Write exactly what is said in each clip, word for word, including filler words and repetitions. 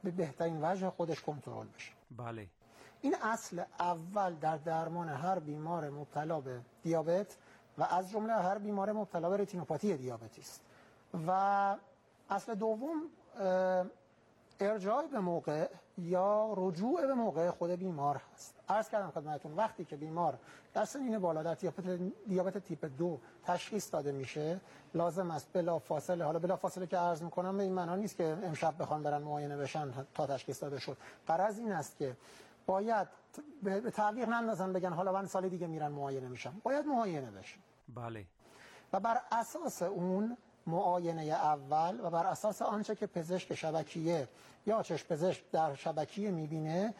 به بهترین وجه خودش کنترل بشه. بله. این اصل اول در درمان هر بیمار مبتلا به دیابت و از جمله هر بیمار مبتلا به رتینوپاتی دیابتی است. و اصل دوم ارجاع به موقع یا رجوع به موقع خود بیمار هست. عرض کردم خدمتتون وقتی که بیمار در سنین بالا در دیابت دیابت تیپ دو تشخیص داده میشه، لازم است بلا فاصله، حالا بلا فاصله که عرض میکنم به این معنا نیست که امشب بخوان برن معاینه بشن تا تشخیص داده شد. غرض این است که باید به تعویق نندازن بگن حالا من سال دیگه میرن معاینه میشم. باید معاینه بشن. بله. و بر اساس اون معاینه اول و بر اساس آنچه که پزشک شبکیه یا چشم پزشک در شبکیه میبینه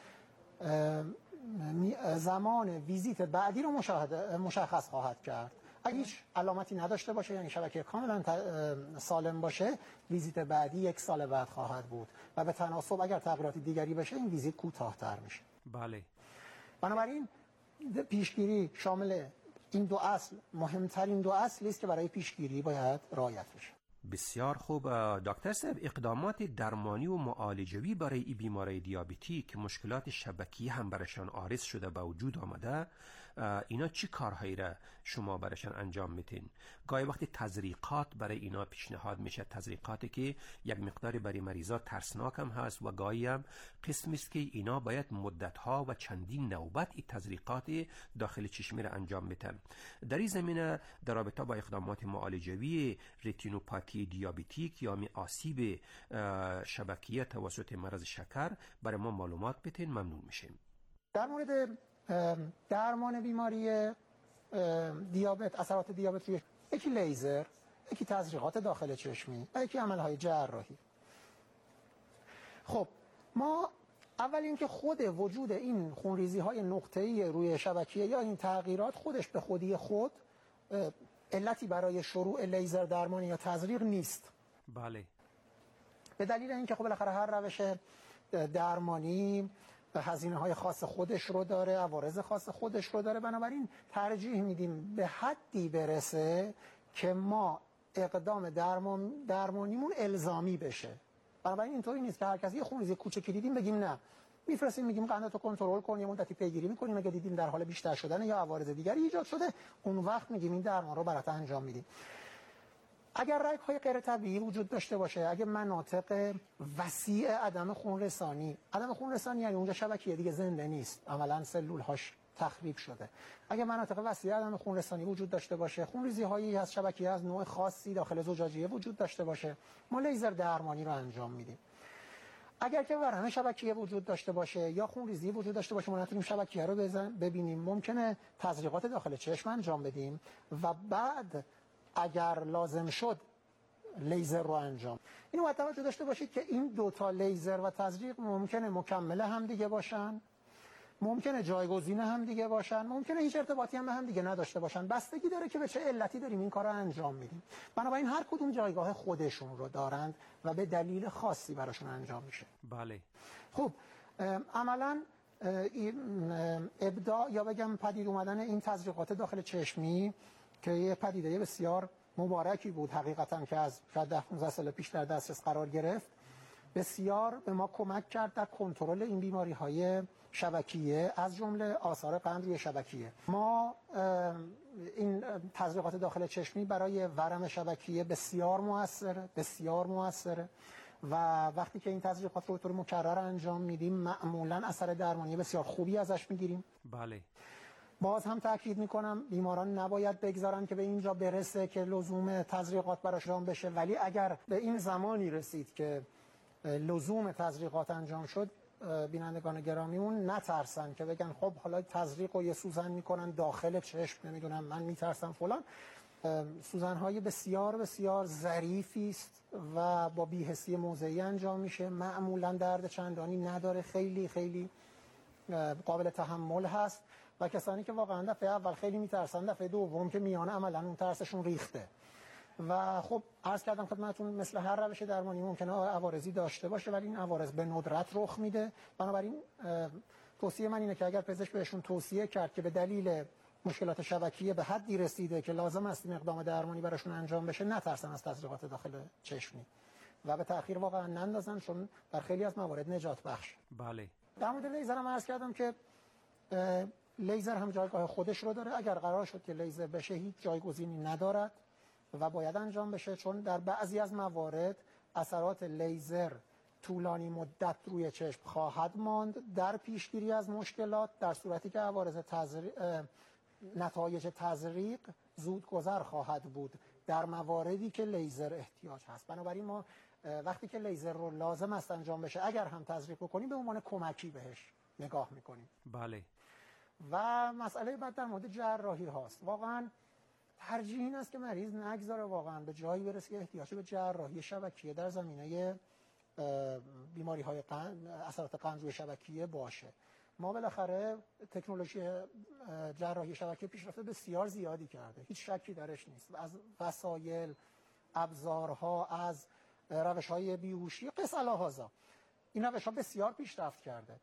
زمان ویزیت بعدی رو مشاهده مشخص خواهد کرد. اگه هیچ علامتی نداشته باشه، یعنی شبکیه کاملا سالم باشه، ویزیت بعدی یک سال بعد خواهد بود و به تناسب اگر تغییرات دیگری بشه این ویزیت کوتاه‌تر میشه. بله. بنابراین پیشگیری شامل این دو اصل مهمترین دو اصلی است که برای پیشگیری باید رعایت بشه. بسیار خوب دکتر صاحب، اقدامات درمانی و معالجوی برای این بیماری دیابتی که مشکلات شبکی هم برشان عارض شده به وجود آمده، اینا چی کارهایی را شما برشان انجام میتین؟ گاهی وقتی تزریقات برای اینا پیشنهاد میشه، تزریقاتی که یک مقداری برای مریضا ترسناک هم هست و گاهی هم قسمی است که اینا باید مدتها و چندین نوبت این تزریقات داخل چشمی را انجام میتن. در این زمینه در رابطه با اقدامات معالجوی رتینوپاتی دیابتیک یا می آسیب شبکیه توسط مرض شکر برای ما معلومات بتین، ممنون میشیم. در مورد درمان بیماری دیابت، اثرات دیابت روی یکی لیزر، یکی تزریقات داخل چشمی و یکی عملهای جراحی. خب ما اول اینکه خود وجود این خونریزی های نقطه‌ای روی شبکیه یا این تغییرات خودش به خودی خود علتی برای شروع لیزر درمانی یا تزریق نیست. بله. به دلیل اینکه خب بالاخره هر روش درمانی هزینه‌های خاص خودش رو داره، عوارض خاص خودش رو داره، بنابراین ترجیح میدیم به حدی برسه که ما اقدام درمان درمانیمون الزامی بشه. بنابراین اینطوری نیست که هر کسی یه خونریزی کوچکی دیدیم بگیم نه، میفرستیم میگیم قندتو کنترل کن، یه مدتی پیگیری میکنیم، اگه دیدیم در حال بیشتر شدن یا عوارض دیگری ایجاد شده اون وقت میگیم این درمان رو برات انجام میدیم. اگر رگ‌های غیر طبیعی وجود داشته باشه، اگه مناطق وسیع عدم خون رسانی، عدم خون رسانی یعنی اونجا شبکیه دیگه زنده نیست، عملاً سلول‌هاش تخریب شده. اگه مناطق وسیع عدم خون رسانی وجود داشته باشه، خونریزی هایی از شبکیه از نوع خاصی داخل زجاجیه وجود داشته باشه، ما لیزر درمانی رو انجام میدیم. اگر که ورم شبکیه وجود داشته باشه یا خونریزی وجود داشته باشه، ما نتونیم شبکیه رو ببینیم، ممکنه تزریقات داخل چشم انجام بدیم و بعد اگر لازم شد لیزر رو انجام. اینو باید توجه داشته باشید که این دو تا لیزر و تزریق ممکنه مکمل هم دیگه باشن، ممکنه جایگزین هم دیگه باشن، ممکنه هیچ ارتباطی هم به هم دیگه نداشته باشن. بستگی داره که به چه علتی داریم این کارو انجام میدیم. بنابراین هر کدوم جایگاه خودشون رو دارند و به دلیل خاصی براشون انجام میشه. بله. خب عملاً ابداع یا بگم پدید اومدن این تزریقات داخل چشمی که یه پدیده بسیار مبارکی بود حقیقتاً که از شاید ده پانزده سال پیش در دسترس قرار گرفت، بسیار به ما کمک کرد در کنترل این بیماری‌های شبکیه، از جمله آثار قند روی شبکیه. ما این تزریقات داخل چشمی برای ورم شبکیه بسیار موثره، بسیار موثره و وقتی که این تزریقات رو به طور مکرر انجام میدیم معمولاً اثر درمانی بسیار خوبی ازش میگیریم. بله. باز هم تاکید میکنم بیماران نباید بگذارن که به اینجا برسه که لزوم تزریقات براشون بشه، ولی اگر به این زمانی رسید که لزوم تزریقات انجام شد، بینندگان گرامیمون نترسن که بگن خب حالا تزریق و یه سوزن میکنن داخل چشم، نمیدونم من میترسم فلان. سوزن‌های بسیار بسیار ظریفی است و با بی‌حسی موضعی انجام میشه، معمولا درد چندانی نداره، خیلی خیلی قابل تحمل هست و کسانی که واقعا دفعه اول خیلی میترسن، دفعه دوم که میانه عملا اون ترسشون ریخته. و خب عرض کردم خدمتتون مثل هر روش درمانی ممکنه عوارضی داشته باشه ولی این عوارض به ندرت رخ میده. بنابراین توصیه من اینه که اگر پزشک بهشون توصیه کرد که به دلیل مشکلات شبکیه به حدی رسیده که لازم است این اقدام درمانی براشون انجام بشه، نترسن از تزریقات داخل چشمی و به تأخیر واقعا نندازن، چون در خیلی از موارد نجات بخش. بله. در مورد لیزر هم عرض کردم که لیزر هم جایگاه خودش رو داره. اگر قرار شد که لیزر بشه هیچ جایگزینی ندارد و باید انجام بشه، چون در بعضی از موارد اثرات لیزر طولانی مدت روی چشم خواهد ماند در پیشگیری از مشکلات، در صورتی که عوارض تزریق نتایج تزریق زود گذر خواهد بود در مواردی که لیزر احتیاج هست. بنابراین ما وقتی که لیزر رو لازم است انجام بشه، اگر هم تزریق بکنیم، به عنوان کمکی بهش نگاه میکنیم. بله. و مسئله بعد در مورد جراحی هاست. واقعا ترجیح این است که مریض نگذاره واقعا به جایی برسه که احتیاج به جراحی شبکیه در زمینه بیماری های قند، اثرات قند روی شبکیه باشه. ما بالاخره تکنولوژی جراحی شبکیه پیشرفت بسیار زیادی کرده، هیچ شکی درش نیست. از وسایل، ابزارها، از روش‌های بیهوشی قس الهذا، این روش‌ها بسیار پیشرفت کرده.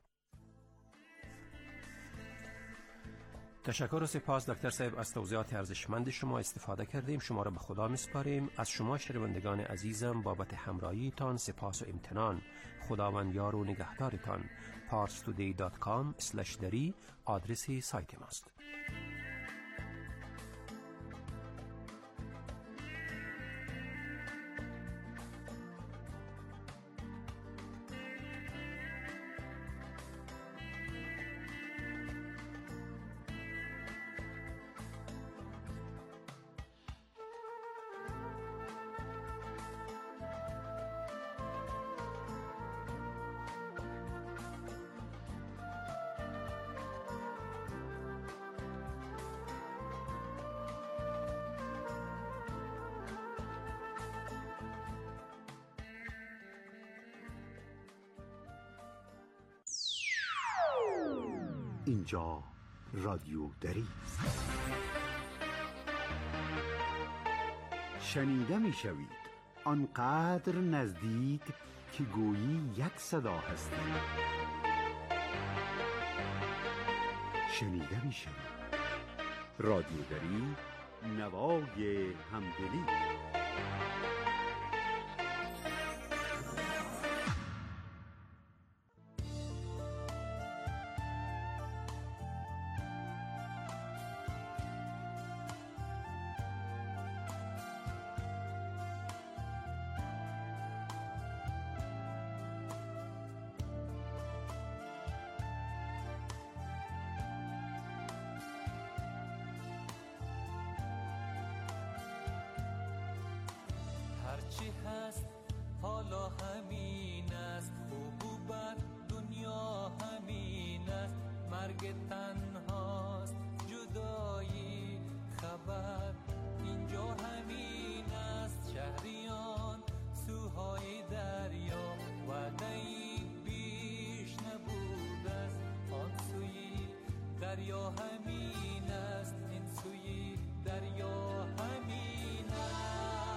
تشکر و سپاس دکتر صاحب از توضیحات ارزشمند شما استفاده کردیم. شما را به خدا میسپاریم. از شما شنوندگان عزیزم بابت همراهیتان سپاس و امتنان. خداوند یار و نگهدارتان. پارس تودی دات کام اسلش دری آدرس سایت ماست. اینجا رادیو دری است. شنیده می شوید آنقدر نزدیک که گویی یک صدا هستید. شنیده می شوید رادیو دری، نوای همدلی. هرچی هست حالا همین است، خوب و بد دنیا همین است. مرگ تنهاست، جدایی خبر اینجا همین است. شهریان سوهای دریا، وعده‌ای بیش نبود است. آن سوی دریا همین است، این سوی دریا همین است.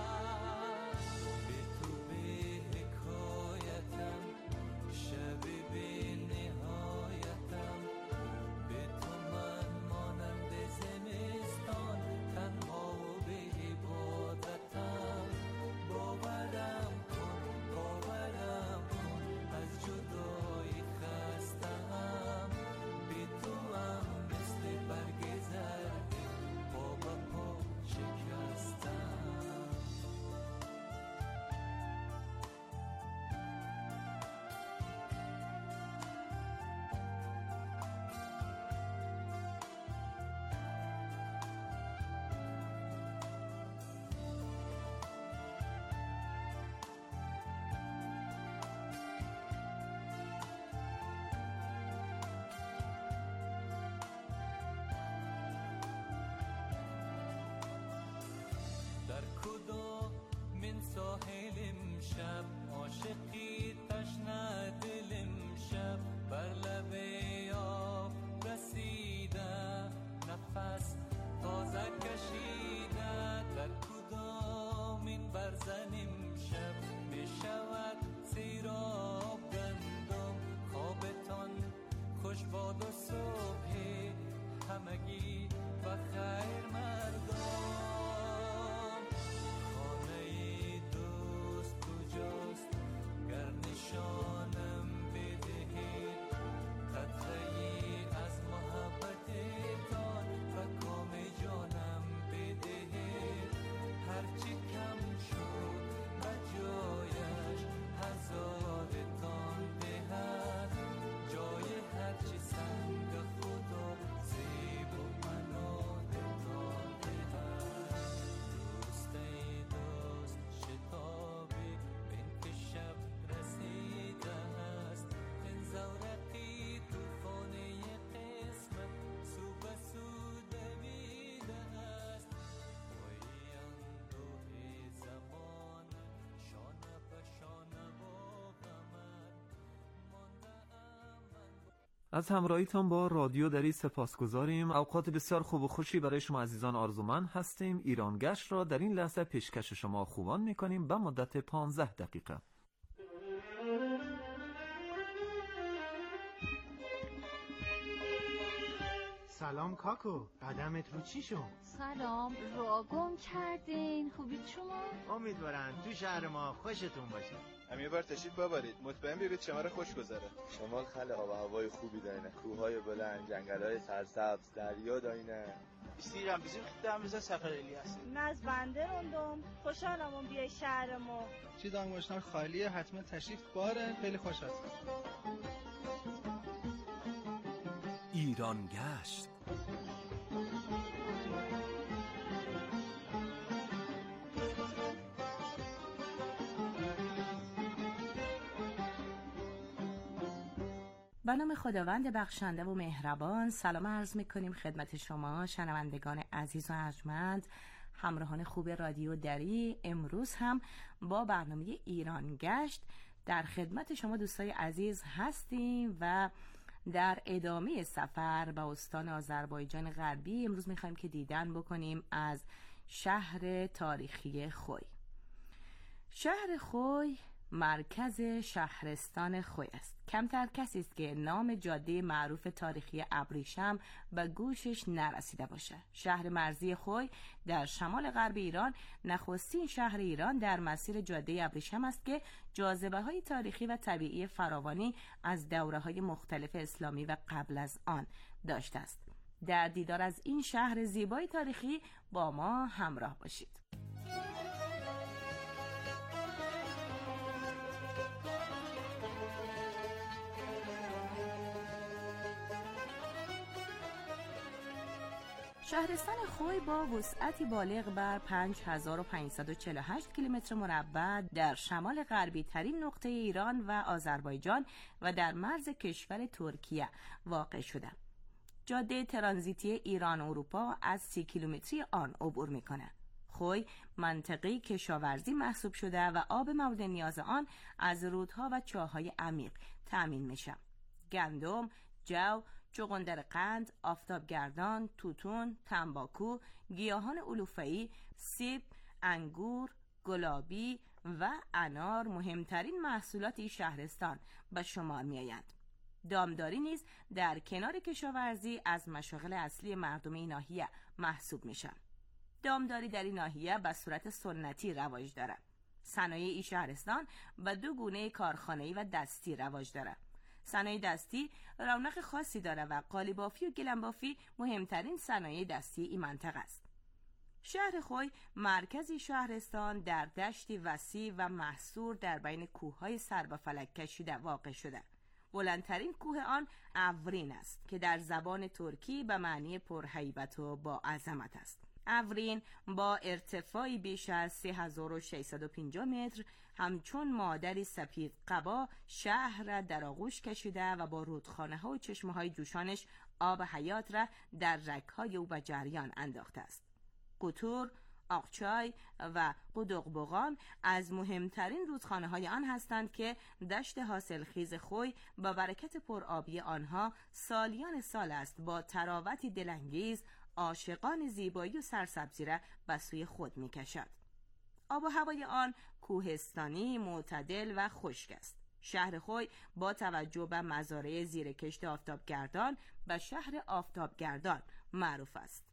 ساحل امشب عاشقی تشنه دل امشب، بر لب آب رسیده نفس تازه کشیده. در کدام این برزن امشب بشود سیراب گندم، خوابتان خوش باد و صبح همگی و خیر مردم. از همراهیتان با رادیو دری سپاسگزاریم. اوقات بسیار خوب و خوشی برای شما عزیزان آرزومند هستیم. ایرانگشت را در این لحظه پیشکش شما خوبان می‌کنیم به مدت پانزده دقیقه. سلام کاکو، قدمت رو چی شد؟ سلام، را گم کردین. خوبید شما؟ امیدوارم تو شهر ما خوشتون باشه. هم یه بار تشریف ببرید، مطمئن بیرید شما رو خوش گذره. شما خیلی آب و هوای خوبی دارین، کوههای بلند، جنگل‌های سرسبز، دریا دارین. استیرم bizim خدامıza سفر الیاس. ناز بنده روندم، خوشحالم اون بیای شهر ما. چی دانگوشتن خالیه، حتما تشریف باره، خیلی خوش هستم. ایران گشت. به نام خداوند بخشنده و مهربان، سلام عرض میکنیم خدمت شما شنوندگان عزیز و ارجمند، همراهان خوب رادیو دری. امروز هم با برنامه ایران گشت در خدمت شما دوستای عزیز هستیم و در ادامه سفر به استان آذربایجان غربی امروز میخوایم که دیدن بکنیم از شهر تاریخی خوی. شهر خوی مرکز شهرستان خوی است. کمتر کسی است که نام جاده معروف تاریخی ابریشم به گوشش نرسیده باشه. شهر مرزی خوی در شمال غرب ایران نخستین شهر ایران در مسیر جاده ابریشم است که جاذبه‌های تاریخی و طبیعی فراوانی از دوره‌های مختلف اسلامی و قبل از آن داشته است. در دیدار از این شهر زیبای تاریخی با ما همراه باشید. شهرستان خوی با وسعتی بالغ بر پنج هزار و پانصد و چهل و هشت کیلومتر مربع در شمال غربی ترین نقطه ایران و آذربایجان و در مرز کشور ترکیه واقع شده. جاده ترانزیتی ایران اروپا از سی کیلومتری آن عبور میکنه. خوی منطقه کشاورزی محسوب شده و آب مورد نیاز آن از رودها و چاه‌های عمیق تأمین میشه. گندم، جو، چغندر قند، آفتابگردان، توتون، تنباکو، گیاهان علوفه‌ای، سیب، انگور، گلابی و انار مهمترین محصولات این شهرستان به شمار می‌آیند. دامداری نیز در کنار کشاورزی از مشاغل اصلی مردم این ناحیه محسوب میشه. دامداری در این ناحیه به صورت سنتی رواج داره. صنایع این شهرستان به دو گونه کارخانه‌ای و دستی رواج داره. صنایع دستی رونق خاصی داره و قالیبافی و گلنبافی مهمترین صنایع دستی این منطقه است. شهر خوی مرکزی شهرستان در دشتی وسیع و محصور در بین کوههای سر به فلک کشیده واقع شده. بلندترین کوه آن افرین است که در زبان ترکی به معنی پرهیبت و با عظمت است. افرین با ارتفاعی بیش از سه هزار و ششصد و پنجاه متر همچون مادری سپید قبا شهر را در آغوش کشیده و با رودخانه ها و چشمه های جوشانش آب حیات را در رگ‌های او به جریان انداخته است. قطور، آقچای و قدقبغان از مهمترین رودخانه های آن هستند که دشت حاصلخیز خوی با برکت پرآبی آنها سالیان سال است با تراوتی دلانگیز عاشقان زیبایی و سرسبزی را به سوی خود می کشد. آب و هوای آن کوهستانی، معتدل و خشک است. شهر خوی با توجه به مزارع زیرکشت آفتابگردان به شهر آفتابگردان معروف است.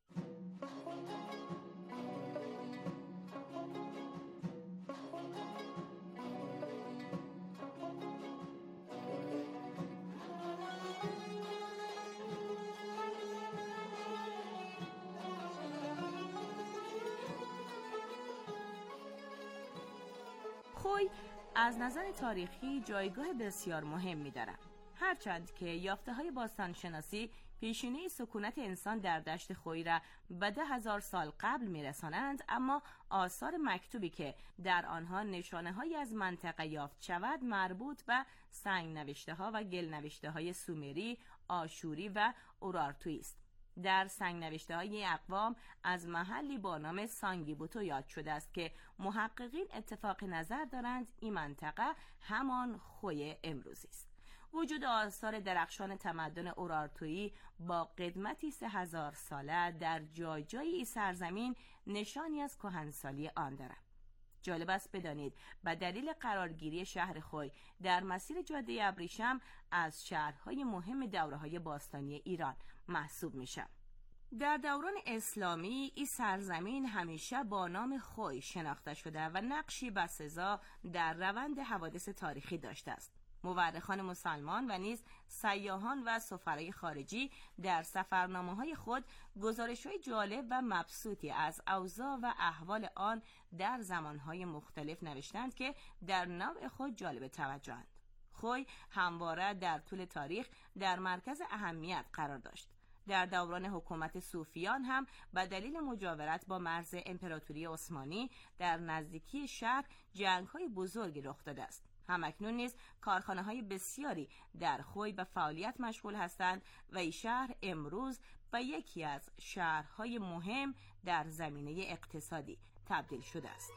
خوی از نظر تاریخی جایگاه بسیار مهمی دارد. هرچند که یافته‌های باستانشناسی پیشینه سکونت انسان در دشت خوی را به ده هزار سال قبل میرسانند، اما آثار مکتوبی که در آنها نشانه‌هایی از منطقه یافت شود مربوط به سنگ نوشته‌ها و گل نوشته‌های سومری، آشوری و اورارتویی است. در سنگ نوشته های اقوام از محلی با نام سانگیبوتو یاد شده است که محققین اتفاق نظر دارند این منطقه همان خوی امروزی است. وجود آثار درخشان تمدن اورارتویی با قدمتی سه هزار ساله در جای جای این سرزمین نشانی از کهنسالی آن دارد. جالب است بدانید به دلیل قرارگیری شهر خوی در مسیر جاده ابریشم از شهرهای مهم دوره‌های باستانی ایران محسوب میشه. در دوران اسلامی این سرزمین همیشه با نام خوی شناخته شده و نقشی بسزا در روند حوادث تاریخی داشته است. مورخان مسلمان و نیز سیاحان و سفرای خارجی در سفرنامه‌های خود گزارش‌های جالب و مبسوطی از اوضاع و احوال آن در زمانهای مختلف نوشتند که در نوع خود جالب توجه‌اند. خوی همواره در طول تاریخ در مرکز اهمیت قرار داشت. در دوران حکومت صوفیان هم به دلیل مجاورت با مرز امپراتوری عثمانی در نزدیکی شهر جنگ‌های بزرگی رخ داده است. همکنون نیز کارخانه‌های بسیاری در خوی به فعالیت مشغول هستند و این شهر امروز به یکی از شهرهای مهم در زمینه اقتصادی تبدیل شده است.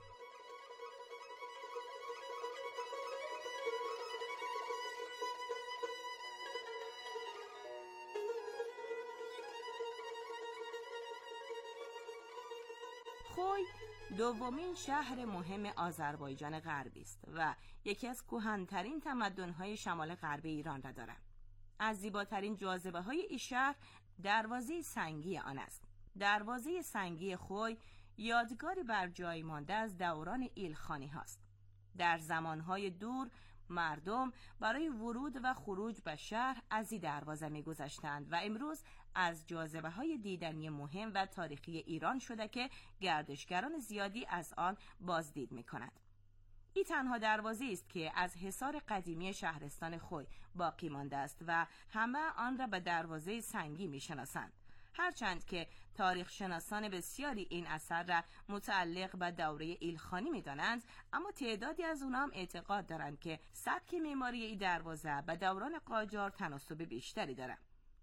خوی دومین شهر مهم آذربایجان غربی است و یکی از کهن‌ترین تمدن‌های شمال غربی ایران را دارد. از زیباترین جاذبه‌های این شهر دروازه سنگی آن است. دروازه سنگی خوی یادگاری بر جای مانده از دوران ایلخانی هاست. در زمانهای دور مردم برای ورود و خروج به شهر از این دروازه می‌گذشتند و امروز از جاذبه‌های دیدنی مهم و تاریخی ایران شده که گردشگران زیادی از آن بازدید می‌کنند. این تنها دروازه است که از حصار قدیمی شهرستان خوی باقی مانده است و همه آن را به دروازه سنگی می‌شناسند. هرچند که تاریخ شناسان بسیاری این اثر را متعلق به دوره ایلخانی می‌دانند، اما تعدادی از آنها هم اعتقاد دارند که سبک معماری این دروازه به دوران قاجار تناسب بیشتری دارد.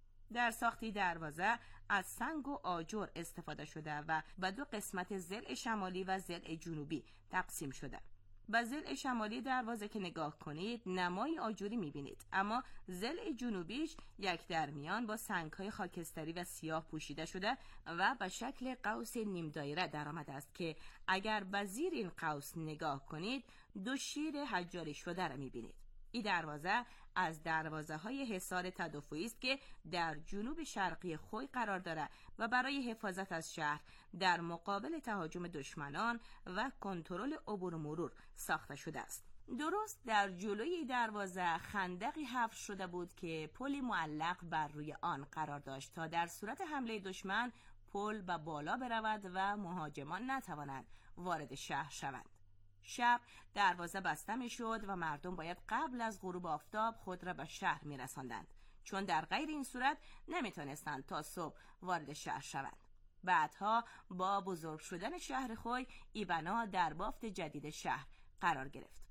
در ساخت این دروازه از سنگ و آجر استفاده شده و به دو قسمت ضلع شمالی و ضلع جنوبی تقسیم شده. به ضلع شمالی دروازه که نگاه کنید نمای آجوری می‌بینید، اما ضلع جنوبیش یک درمیان با سنگ‌های خاکستری و سیاه پوشیده شده و به شکل قوس نیم دایره درآمده است که اگر به زیر این قوس نگاه کنید دو شیر حجاری شده را می‌بینید. این دروازه از دروازه های حصار تدافعی است که در جنوب شرقی خوی قرار دارد و برای حفاظت از شهر در مقابل تهاجم دشمنان و کنترل عبور و مرور ساخته شده است. درست در جلوی این دروازه خندقی حفر شده بود که پلی معلق بر روی آن قرار داشت تا در صورت حمله دشمن پل به بالا برود و مهاجمان نتوانند وارد شهر شوند. شب دروازه بسته می شد و مردم باید قبل از غروب آفتاب خود را به شهر می رساندند، چون در غیر این صورت نمی توانستند تا صبح وارد شهر شوند. بعدها با بزرگ شدن شهر خوی ای بنا در بافت جدید شهر قرار گرفت.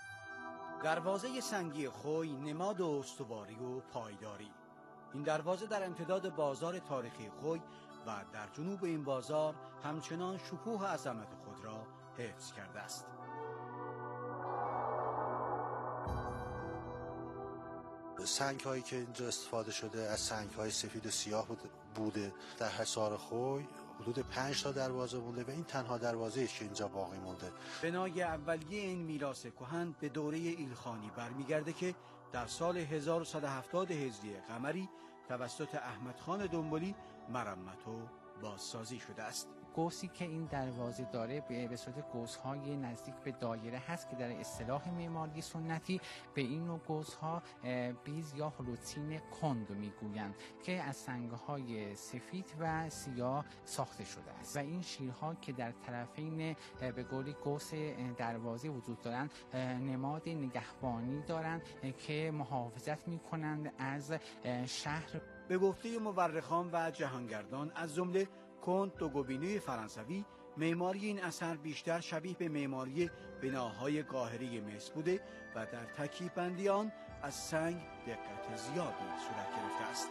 دروازه سنگی خوی نماد استواری و پایداری. این دروازه در امتداد بازار تاریخی خوی و در جنوب این بازار همچنان شکوه عظمت خود را حفظ کرده است. سنگ هایی که اینجا استفاده شده از سنگ های سفید و سیاه بوده. در حصار خوی حدود پنج تا دروازه مونده و این تنها دروازه است که اینجا باقی مونده. بنای اولیه این میراث کهن به دوره ایلخانی برمیگرده که در سال هزار و صد و هفتاد هجری قمری توسط احمد خان دنبالی مرمت و بازسازی شده است. قوسی که این دروازه داره به صورت قوس‌های نزدیک به دایره هست که در اصطلاح معماری سنتی به این نوع قوس‌ها بیز یا هلوتین کند میگویند که از سنگ‌های سفید و سیاه ساخته شده است و این شیرها که در طرفین به قولی قوس دروازه وجود دارند نماد نگهبانی دارند که محافظت می‌کنند از شهر. به گفته مورخان و جهانگردان از جمله کنت دوگوبینوی فرانسوی، معماری این اثر بیشتر شبیه به معماری بناهای قاهره مصر بوده و در ترکیب بندی آن از سنگ دقت زیادی صورت گرفته است.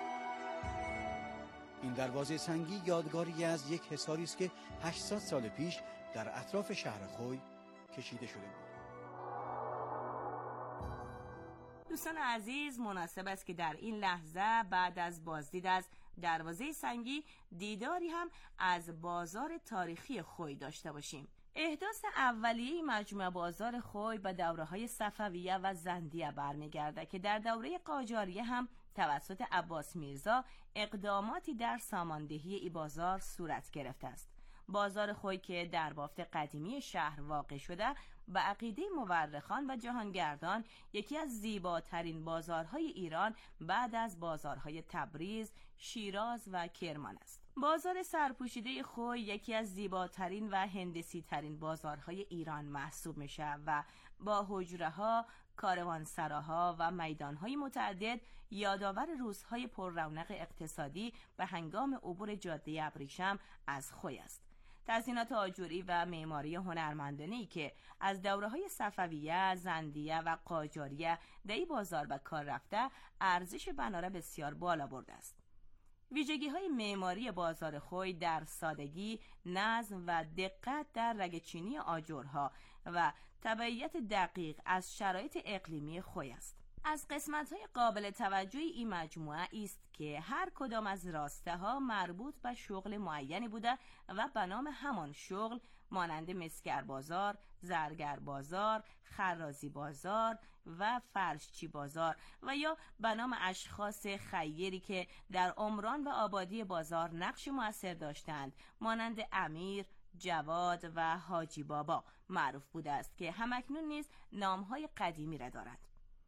این دروازه سنگی یادگاری از یک حصاری است که هشتصد سال پیش در اطراف شهر خوی کشیده شده بود. دوستان عزیز، مناسب است که در این لحظه بعد از بازدید از دروازه سنگی دیداری هم از بازار تاریخی خوی داشته باشیم. احداث اولیه مجموعه بازار خوی به دوره‌های صفویه و زندیه برمیگرده که در دوره قاجاریه هم توسط عباس میرزا اقداماتی در ساماندهی ای بازار صورت گرفته است. بازار خوی که در بافت قدیمی شهر واقع شده، به عقیده مورخان و جهانگردان یکی از زیباترین بازارهای ایران بعد از بازارهای تبریز، شیراز و کرمان است. بازار سرپوشیده خوی یکی از زیباترین و هندسی ترین بازارهای ایران محسوب میشه و با حجره‌ها، کاروانسراها و میدانهای متعدد یادآور روزهای پر رونق اقتصادی به هنگام عبور جاده ابریشم از خوی است. تزیینات آجوری و معماری هنرمندانه‌ای که از دوره‌های صفویه، زندیه و قاجاریه در این بازار به کار رفته، ارزش بنا را بسیار بالا برده است. ویژگی‌های معماری بازار خوی در سادگی، نظم و دقت در رگه‌چینی آجرها و تبعیت دقیق از شرایط اقلیمی خوی است. از قسمت‌های قابل توجه این مجموعه است که هر کدام از راسته ها مربوط به شغل معینی بوده و به نام همان شغل مانند مسگر بازار، زرگر بازار، خرازی بازار و فرشچی بازار و یا به نام اشخاص خیری که در عمران و آبادی بازار نقش مؤثر داشتند مانند امیر، جواد و حاجی بابا معروف بوده است که همکنون نیز نام‌های قدیمی را دارد.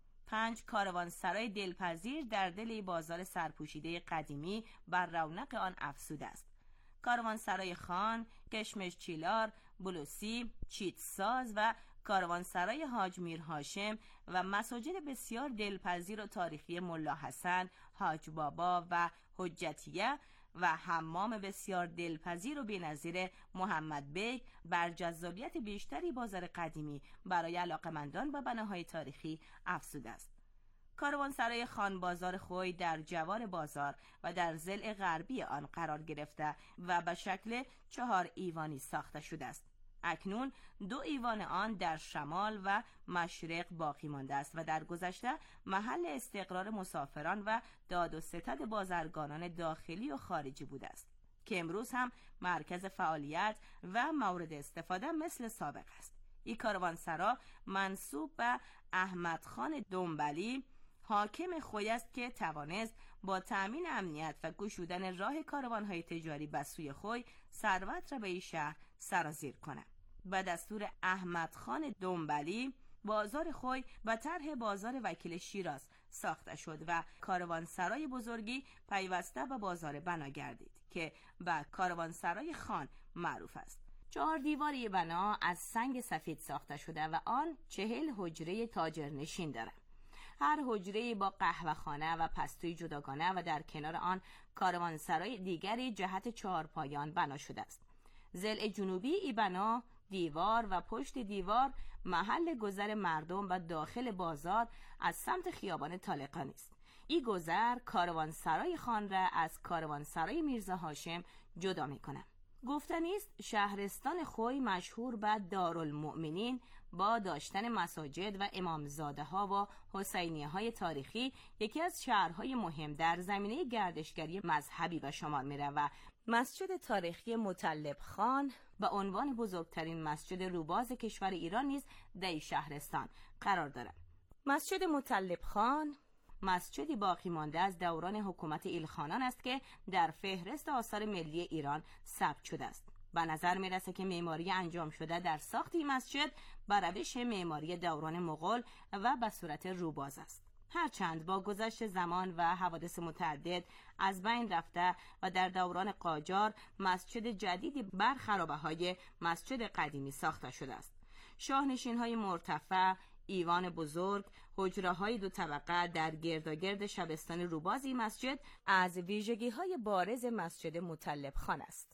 پنج کاروانسرای دلپذیر در دل بازار سرپوشیده قدیمی بر رونق آن افزوده است. کاروانسرای خان، کشمش چیلار، بلوسی، چیتساز و کاروانسرای حاج میر هاشم و مساجد بسیار دلپذیر و تاریخی ملا حسن، حاج بابا و حجتیه و حمام بسیار دلپذیر و بی‌نظیر محمد بیگ بر جذابیت بیشتری بازار قدیمی برای علاقمندان به بناهای تاریخی افزوده است. کاروانسرای خان بازار خوی در جوار بازار و در ضلع غربی آن قرار گرفته و به شکل چهار ایوانی ساخته شده است. اکنون دو ایوان آن در شمال و مشرق باقی مانده است و در گذشته محل استقرار مسافران و داد و ستد بازرگانان داخلی و خارجی بوده است که امروز هم مرکز فعالیت و مورد استفاده مثل سابق است. این کاروانسرا منسوب به احمد خان دنبلی حاکم خوی است که توانست با تأمین امنیت و گشودن راه کاروان‌های تجاری به سوی خوی ثروت را به این شهر سرازیر کند. به دستور احمد خان دنبلی بازار خوی به طرح بازار وکیل شیراز ساخته شد و کاروانسرای بزرگی پیوسته به بازار بنا گردید که به کاروانسرای خان معروف است. چهار دیواری بنا از سنگ سفید ساخته شده و آن چهل حجره تاجرنشین دارد. هر حجره با قهوه‌خانه و پستوی جداگانه و در کنار آن کاروانسرای دیگری جهت چهارپایان بنا شده است. ضلع جنوبی ای بنا دیوار و پشت دیوار محل گذر مردم و داخل بازار از سمت خیابان طالقانی است. این گذر کاروانسرای خان را از کاروانسرای میرزا هاشم جدا می‌کند. گفتنی است شهرستان خوی مشهور به دارالمؤمنین با داشتن مساجد و امامزاده ها و حسینیه های تاریخی یکی از شهرهای مهم در زمینه گردشگری مذهبی به شمار میره و مسجد تاریخی مطلب خان به عنوان بزرگترین مسجد روباز کشور ایران نیز در شهرستان قرار دارد. مسجد مطلب خان مسجدی باقی مانده از دوران حکومت ایلخانان است که در فهرست آثار ملی ایران ثبت شده است. به نظر میرسه که معماری انجام شده در ساخت این مسجد بر روش معماری دوران مغول و به صورت روباز است. هرچند با گذشت زمان و حوادث متعدد از بین رفته و در دوران قاجار مسجد جدیدی بر خرابه‌های مسجد قدیمی ساخته شده است. شاهنشین‌های مرتفع، ایوان بزرگ، حجره‌های دو طبقه در گرداگرد شبستان روباز این مسجد از ویژگی‌های بارز مسجد مطلب خان است.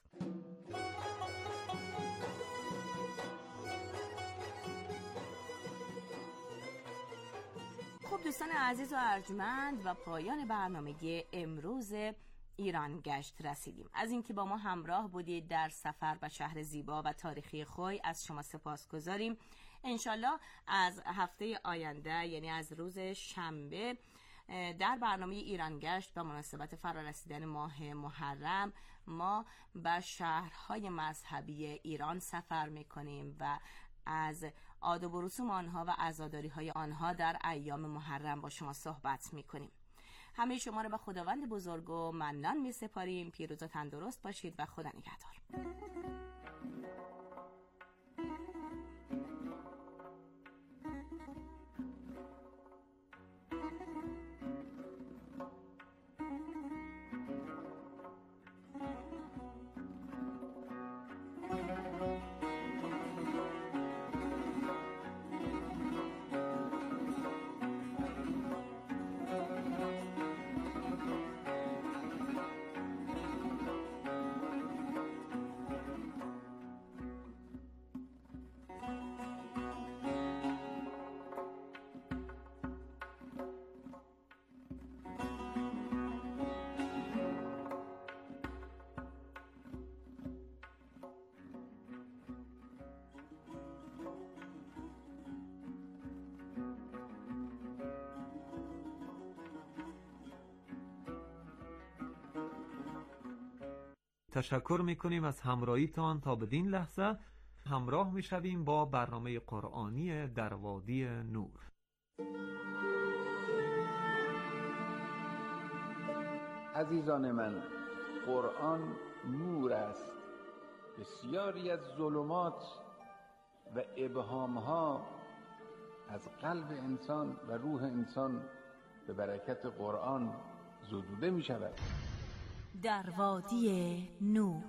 خب دوستان عزیز و ارجمند، و پایان برنامه امروز ایران گشت رسیدیم. از اینکه با ما همراه بودید در سفر به شهر زیبا و تاریخی خوی از شما سپاسگزاریم. انشالله از هفته آینده، یعنی از روز شنبه، در برنامه ایرانگشت به مناسبت فرارسیدن ماه محرم ما به شهرهای مذهبی ایران سفر میکنیم و از آداب و رسوم آنها و عزاداری های آنها در ایام محرم با شما صحبت میکنیم. همه شما رو به خداوند بزرگ و منان می سپاریم. پیروز و تندرست باشید و خدا نگهدار. تشکر میکنیم از همراهیتان. تا بدین لحظه همراه میشویم با برنامه قرآنی در وادی نور. عزیزان من، قرآن نور است. بسیاری از ظلمات و ابهامها از قلب انسان و روح انسان به برکت قرآن زدوده می شود. در وادی نور.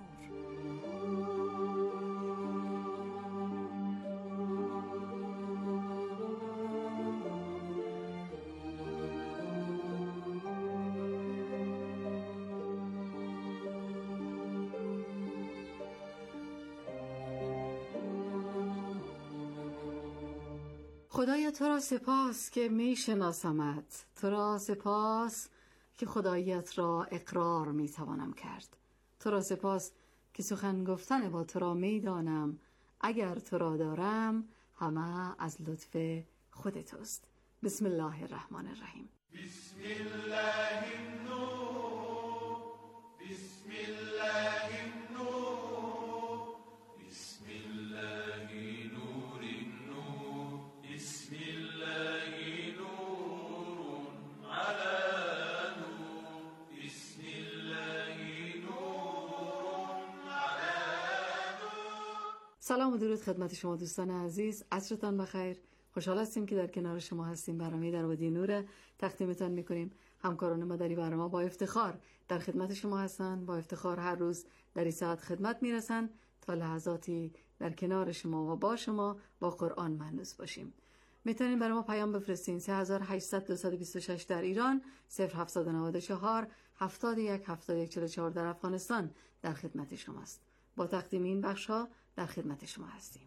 خدایا تو را سپاس که می شناسمت، تو را سپاس که خداییت را اقرار می توانم کرد، تو را سپاس که سخن گفتن با تو را می دانم. اگر تو را دارم همه از لطف خود توست. بسم الله الرحمن الرحیم. بسم الله النور، بسم الله النور، بسم الله نور النور، بسم الله نور على نور، بسم الله نور على نور. سلام و درود خدمت شما دوستان عزیز، عصرتان بخیر. خوشحال هستیم که در کنار شما هستیم. برنامه در وادی نور تقدیمتان میکنیم. همکاران ما در این برنامه با افتخار در خدمت شما هستند. با افتخار هر روز در این ساعت خدمت میرسن تا لحظاتی در کنار شما و با شما با قرآن مانوس باشیم. میتونین برای ما پیام بفرستین. سه هزار و هشتصد دویست و بیست و شش در ایران، صفر هفتصد و نود و چهار هفتاد و یک هفتاد و یک چهل و چهار در افغانستان در خدمت شماست. با تقدیم این بخش ها در خدمت شما هستیم.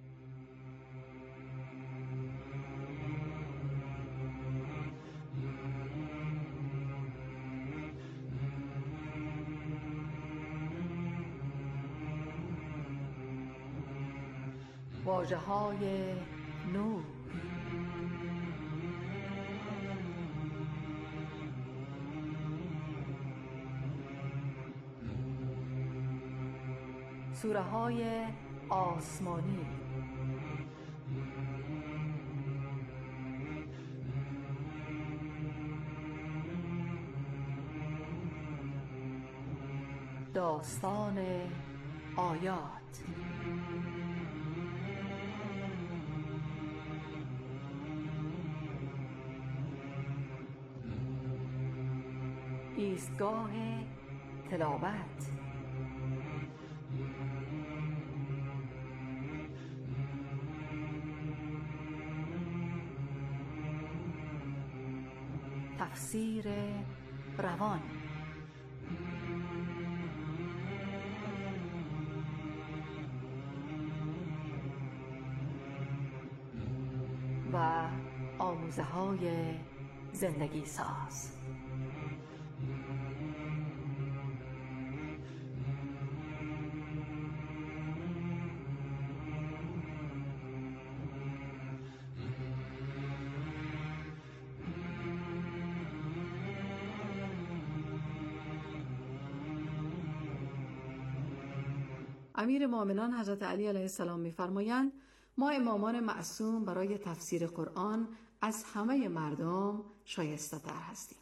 واژه‌های نور. سوره‌های آسمانی. داستان آیات. ایستگاه تلاوت. تفسیر روان. و آموزه های زندگی ساز. امیر مومنان حضرت علی علیه السلام می‌فرمایند ما امامان معصوم برای تفسیر قرآن از همه مردم شایسته تر هستیم.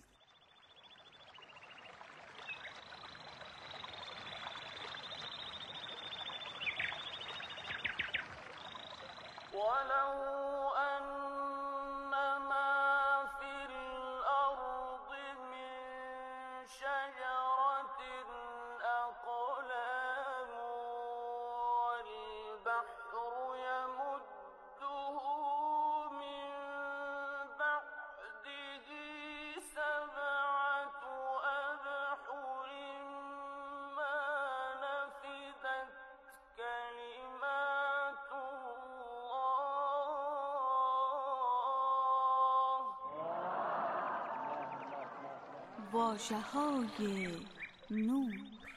واژه‌های نور.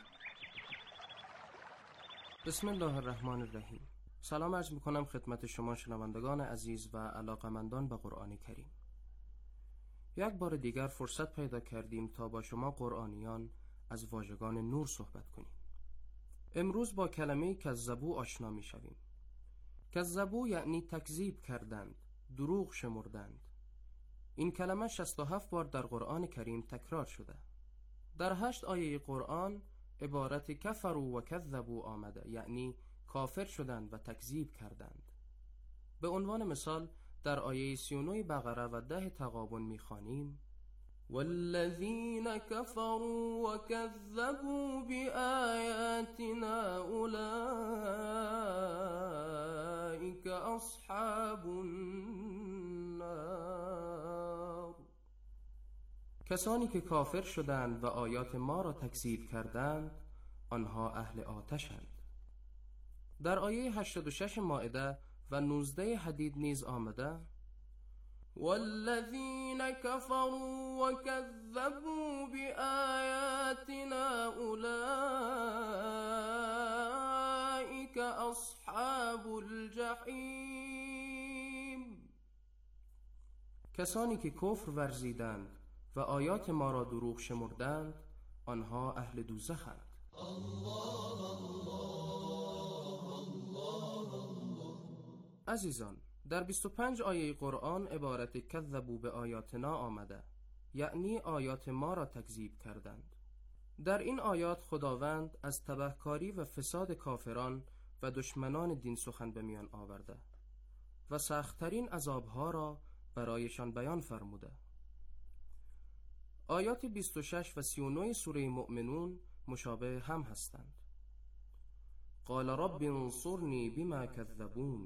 بسم الله الرحمن الرحیم. سلام عرض میکنم خدمت شما شنوندگان عزیز و علاقمندان به قرآن کریم. یک بار دیگر فرصت پیدا کردیم تا با شما قرآنیان از واژگان نور صحبت کنیم. امروز با کلمه کذبوا آشنا میشویم. کذبوا یعنی تکذیب کردند، دروغ شمردند. این کلمه شصت و هفت بار در قرآن کریم تکرار شده. در هشت آیه قرآن عبارت کفروا و کذبوا آمده، یعنی کافر شدند و تکذیب کردند. به عنوان مثال در آیه سی و نه بقره و ده تغابن می‌خوانیم والذین کفروا و کذبوا بآیاتنا اولئک اصحاب النار. کسانی که کافر شدند و آیات ما را تکذیب کردند آنها اهل آتشند. در آیه هشتاد و شش مائده و نوزده حدید نیز آمده والذین کفروا و کذبوا بآیاتنا اولئک اصحاب الجحیم. کسانی که کفر ورزیدند و آیات ما را دروغ شمردند آنها اهل دوزخند. عزیزان، در بیست و پنج آیه قرآن عبارت کذبوا به آیاتنا آمده، یعنی آیات ما را تکذیب کردند. در این آیات خداوند از تبهکاری و فساد کافران و دشمنان دین سخن به میان آورده و سخت‌ترین عذابها را برایشان بیان فرموده. آیات بیست و شش و سی و نه سوره مؤمنون مشابه هم هستند. قال رب انصرنی بما کذبون.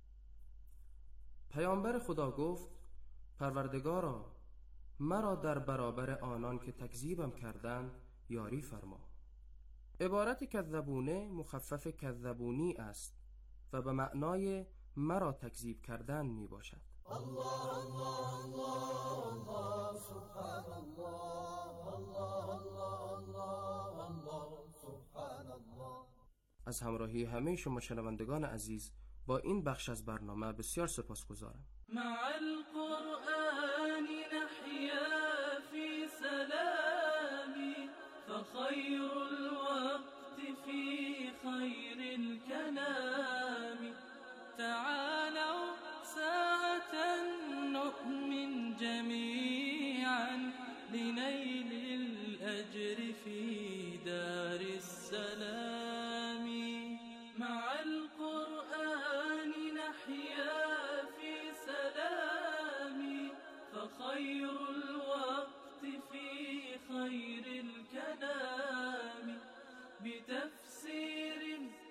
پیامبر خدا گفت پروردگارا مرا در برابر آنان که تکذیبم کردند یاری فرما. عبارت کذبونه مخفف کذبونی است و به معنای مرا تکذیب کردن می باشد. الله الله الله الله سبحان الله الله الله الله سبحان الله. از همراهی همه شما شنوندگان عزیز با این بخش از برنامه بسیار سپاسگزارم. مع القرآن نحيا في سلام فخير الوقت في خير الكلام تعالوا ساعة نؤمن جميعا لنيل الأجر في دار السلام. مع القرآن نحيا في سلام فخير الوقت في خير الكلام بتفسير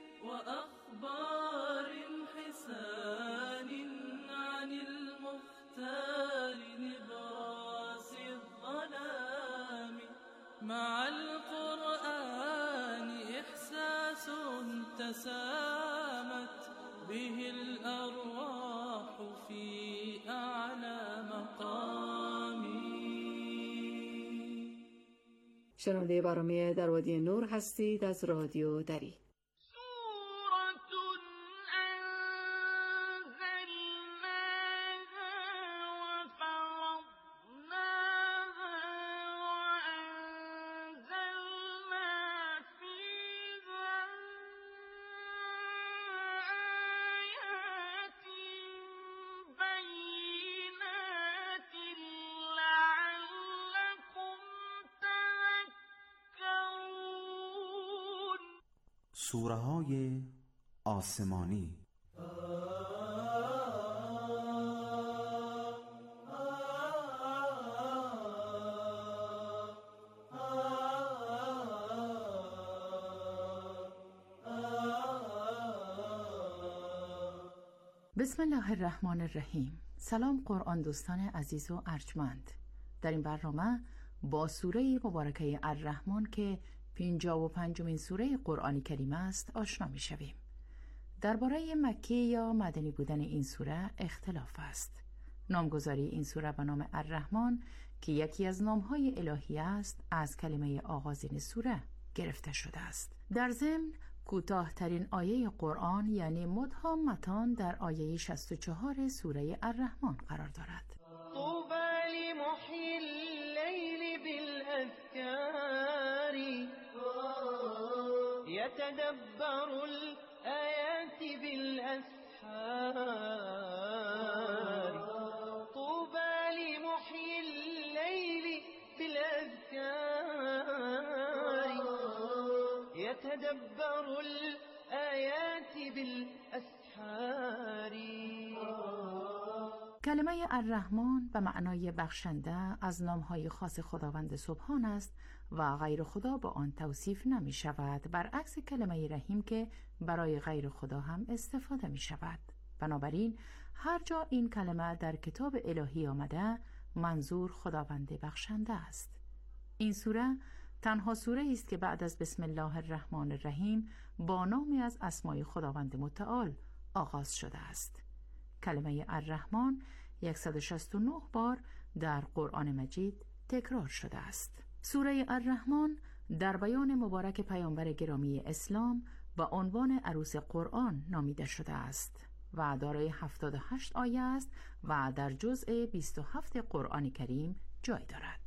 وأخبار حسان عن المختار نبراس الظلام. مع القرآن إحساس تسامت به الأرواح في أعلى مقام. شنونده برنامه در وادی نور هستید از رادیو دری. سوره های آسمانی. بسم الله الرحمن الرحیم. سلام قرآن دوستان عزیز و ارجمند. در این برنامه با سوره مبارکه الرحمن که پنجاه و پنجمین سوره قرآن کریم است آشنا می شویم. درباره مکی یا مدنی بودن این سوره اختلاف است. نامگذاری این سوره به نام الرحمن که یکی از نامهای الهی است از کلمه آغازین سوره گرفته شده است. در ضمن کوتاه‌ترین آیه قرآن یعنی مدهامتان در آیه شصت و چهار سوره الرحمن قرار دارد. طوبى لمحيي الليل بالأذكار يتدبر الآيات بالأسحار طوبى لمحيي الليل بالأذكار يتدبر الآيات بالأسحار. کلمه الرحمن به معنای بخشنده از نامهای خاص خداوند سبحان است و غیر خدا با آن توصیف نمی شود، برعکس کلمه رحیم که برای غیر خدا هم استفاده می شود. بنابراین هر جا این کلمه در کتاب الهی آمده منظور خداوند بخشنده است. این سوره تنها سوره است که بعد از بسم الله الرحمن الرحیم با نامی از اسمای خداوند متعال آغاز شده است. کلمه الرحمن صد و شصت و نه بار در قرآن مجید تکرار شده است. سوره الرحمن در بیان مبارک پیامبر گرامی اسلام با عنوان عروس قرآن نامیده شده است و دارای هفتاد و هشت آیه است و در جزء بیست و هفت قرآن کریم جای دارد.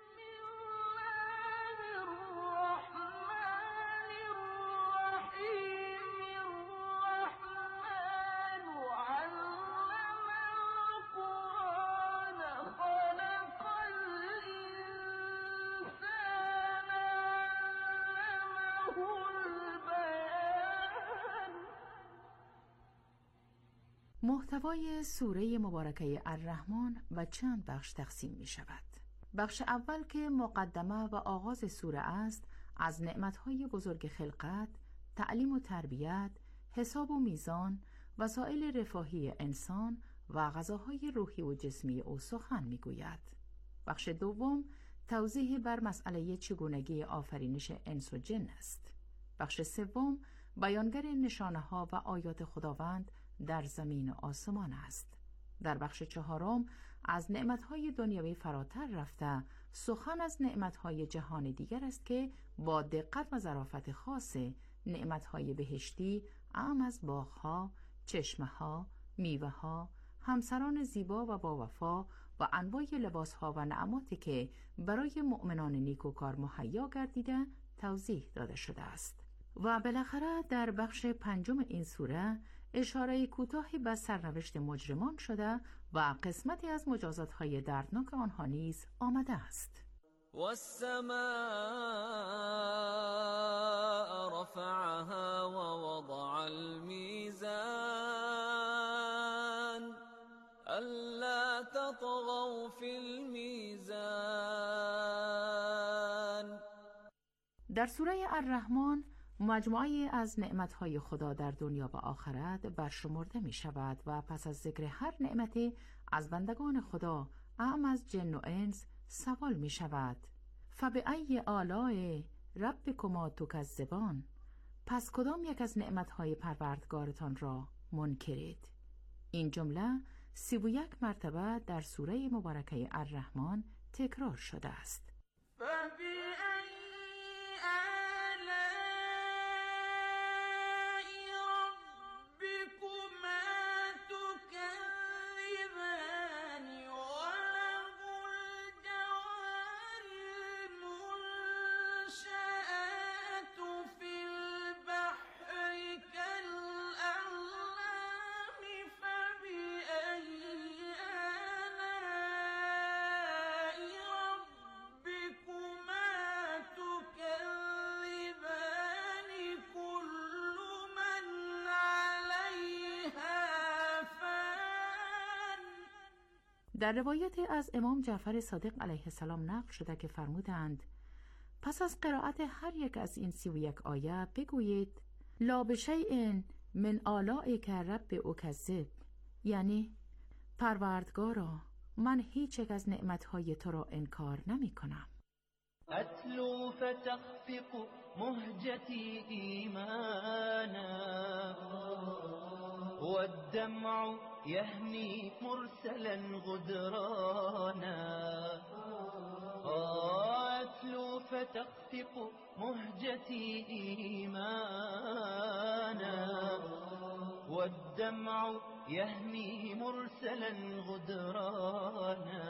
محتوای سوره مبارکه الرحمن و چند بخش تقسیم می شود. بخش اول که مقدمه و آغاز سوره است از نعمتهای بزرگ خلقت، تعلیم و تربیت، حساب و میزان، وسایل رفاهی انسان و غذاهای روحی و جسمی او سخن می گوید. بخش دوم توضیح بر مسئله چگونگی آفرینش انس و جن است. بخش سوم بیانگر نشانه ها و آیات خداوند در زمین و آسمان است. در بخش چهارم از نعمتهای دنیوی فراتر رفته سخن از نعمتهای جهان دیگر است که با دقت و ظرافت خاص نعمتهای بهشتی اعم از باغها، چشمه‌ها، میوه‌ها، همسران زیبا و با وفا و انواع لباسها و نعماتی که برای مؤمنان نیکوکار مهیا گردیده توضیح داده شده است. و بالاخره در بخش پنجم این سوره اشاره کوتاهی به سرنوشت مجرمان شده و قسمتی از مجازات‌های دردناک آنها نیز آمده است. والسماء رفعها ووضع الميزان ألا تطغوا في الميزان. در سوره الرحمن مجموعه از نعمتهای خدا در دنیا و آخرت برشمرده می شود و پس از ذکر هر نعمتی از بندگان خدا اعم از جن و انس سوال می شود فبأی آلاء ربکما تکذبان، پس کدام یک از نعمتهای پروردگارتان را منکرید؟ این جمله سی و یک مرتبه در سوره مبارکه الرحمن تکرار شده است. در روایت از امام جعفر صادق علیه السلام نقل شده که فرمودند پس از قرائت هر یک از این سی و یک آیه بگویید لا بشیء من آلائک رب اکذب، یعنی پروردگارا من هیچ یک از نعمتهای تو را انکار نمی کنم. أتلو فتخفق مهجتي إيمانا والدمع يهمي مرسلا غدرانا أتلو فتخفق مهجتي إيمانا والدمع يهمي مرسلا غدرانا.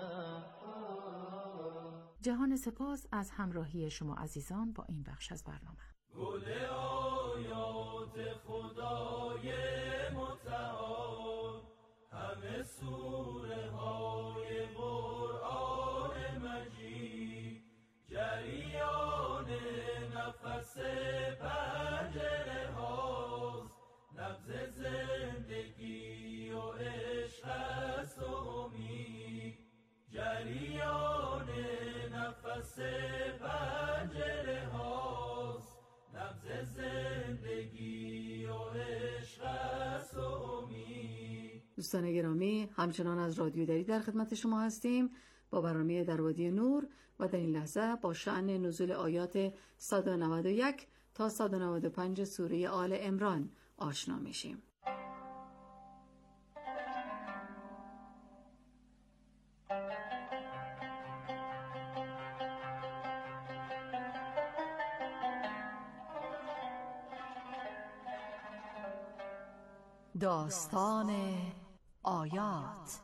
جهان سپاس از همراهی شما عزیزان با این بخش از برنامه. گل آیات خدای متعال همه سوره های قرآن مجید جریان نفس پنجره هاست نبض زندگی و عشق است و امید جریان نفس پنجره هاست نبض زندگی و عشق است و امید. دوستان گرامی، همچنان از رادیو دری در خدمت شما هستیم با برنامه در وادی نور و در این لحظه با شأن نزول آیات صد و نود و یک تا صد و نود و پنج سوره آل عمران آشنا میشیم. داستان آیات.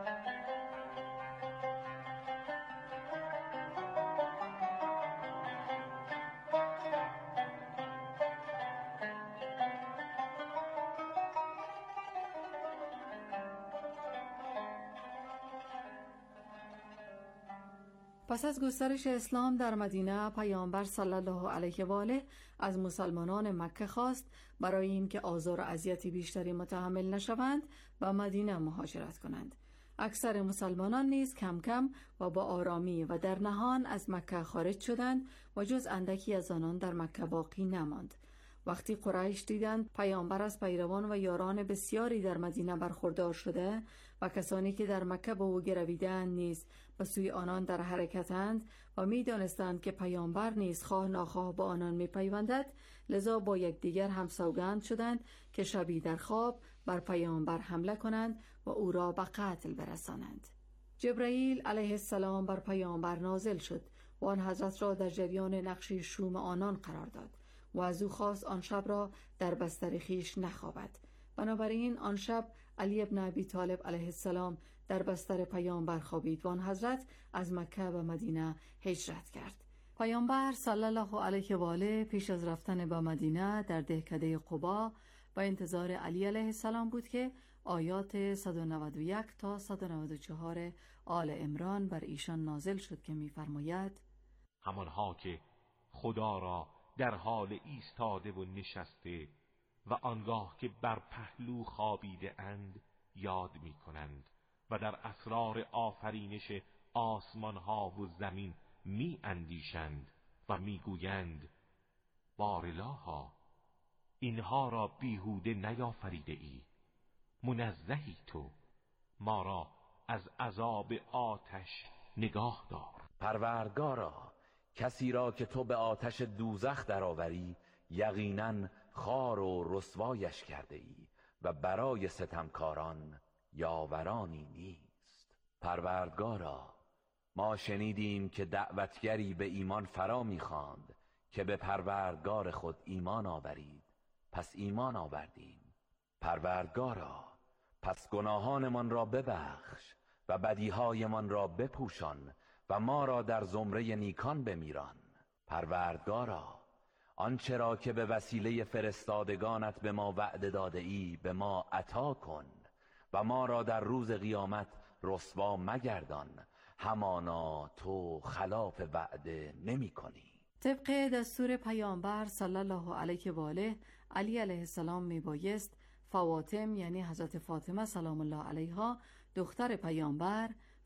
پس از گسترش اسلام در مدینه پیامبر صلی الله علیه و آله از مسلمانان مکه خواست برای اینکه آزار و اذیتی بیشتری متحمل نشوند و مدینه مهاجرت کنند. اکثر مسلمانان نیز کم کم و با آرامی و در نهان از مکه خارج شدند و جز اندکی از آنان در مکه باقی نماند. وقتی قریش دیدند پیامبر از پیروان و یاران بسیاری در مدینه برخوردار شده و کسانی که در مکه به او گرویدند نیز به سوی آنان در حرکتند و می دانستند که پیامبر نیز خواه ناخواه با آنان می پیوندد، لذا با یکدیگر هم سوگند شدند که شبی در خواب بر پیامبر حمله کنند و او را به قتل برسانند. جبرائیل علیه السلام بر پیامبر نازل شد و آن حضرت را در جریان نقش شوم آنان قرار داد و از او خواست آن شب را در بستر خویش نخوابد. بنابراین آن شب علی ابن ابی طالب علیه السلام در بستر پیامبر خوابید و آن حضرت از مکه به مدینه هجرت کرد. پیامبر صلی الله علیه و آله پیش از رفتن به مدینه در دهکده قبا به انتظار علی علیه السلام بود که آیات صد و نود و یک تا صد و نود و چهار آل عمران بر ایشان نازل شد که می‌فرماید: همانها که خدا را در حال ایستاده و نشسته و آنگاه که بر پهلو خوابیده اند یاد می کنند و در اسرار آفرینش آسمان ها و زمین می اندیشند و می گویند بارالها اینها را بیهوده نیافریده ای، منزهی تو، ما را از عذاب آتش نگاه دار. پروردگارا کسی را که تو به آتش دوزخ درآوری یقینا خار و رسوایش کرده ای و برای ستمکاران یاورانی نیست. پروردگارا ما شنیدیم که دعوتگری به ایمان فرا می‌خواند که به پروردگار خود ایمان آورید، پس ایمان آوردیم. پروردگارا پس گناهانمان را ببخش و بدیهایمان را بپوشان و ما را در زمره نیکان بمیران. پروردگارا آنچه را که به وسیله فرستادگانت به ما وعده داده ای به ما عطا کن و ما را در روز قیامت رسوا مگردان، همانا تو خلاف وعده نمی کنی. طبق دستور پیامبر صلی الله علیه و آله علی علیه السلام می بایست فواطم یعنی حضرت فاطمه سلام الله علیها دختر پیامبر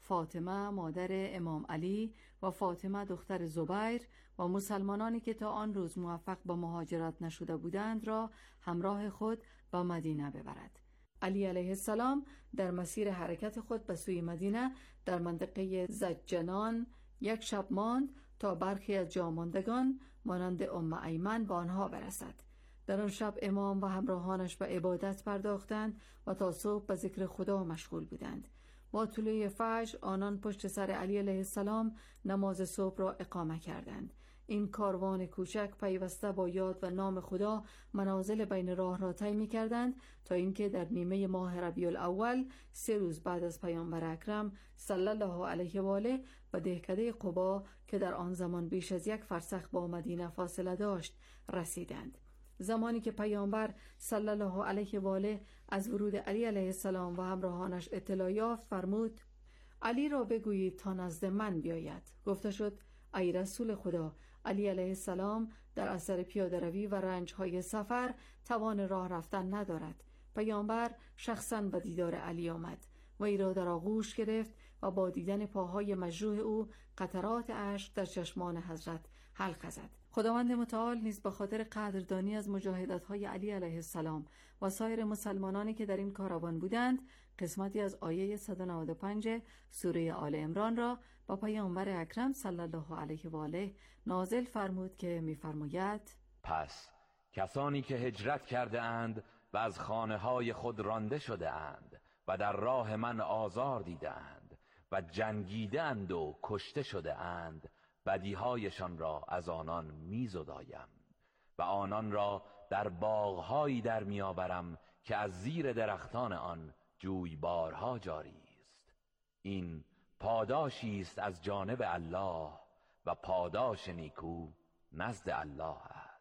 فاطمه مادر امام علی و فاطمه دختر زبیر و مسلمانانی که تا آن روز موفق به مهاجرت نشده بودند را همراه خود به مدینه ببرد. علی علیه السلام در مسیر حرکت خود به سوی مدینه در منطقه زجنان یک شب ماند تا برخی از جاماندگان مانند ام ایمن به آنها برسد. در آن شب امام و همراهانش به عبادت پرداختند و تا صبح به ذکر خدا مشغول بودند. با طلوع فجر آنان پشت سر علی علیه السلام نماز صبح را اقامه کردند. این کاروان کوچک پیوسته با یاد و نام خدا منازل بین راه را طی می‌کردند تا اینکه در نیمه ماه ربیع الاول سه روز بعد از پیامبر اکرم صلی الله علیه و آله به دهکده قبا که در آن زمان بیش از یک فرسخ با مدینه فاصله داشت رسیدند. زمانی که پیامبر صلی الله علیه و آله از ورود علی علیه السلام و همراهانش اطلاع یافت فرمود: علی را بگویید تا نزد من بیاید. گفته شد: ای رسول خدا، علی علیه السلام در اثر پیاده روی و رنج‌های سفر توان راه رفتن ندارد. پیامبر شخصاً به دیدار علی آمد و او را در آغوش گرفت و با دیدن پاهای مجروح او قطرات اشک در چشمان حضرت حلقه زد. خداوند متعال نیز به خاطر قدردانی از مجاهدت‌های علی علیه السلام و سایر مسلمانانی که در این کاروان بودند، قسمتی از آیه صد و نود و پنج سوره آل عمران را با پیامبر اکرم صلی الله علیه و آله نازل فرمود که می‌فرماید: پس کسانی که هجرت کرده اند و از خانه‌های خود رانده شده اند و در راه من آزار دیده اند و جنگیده اند و کشته شده اند، بدیهایشان را از آنان می‌زدایم و آنان را در باغ‌هایی در می‌آورم که از زیر درختان آن جویبارها جاری است. این پاداشی است از جانب الله و پاداش نیکو نزد الله است.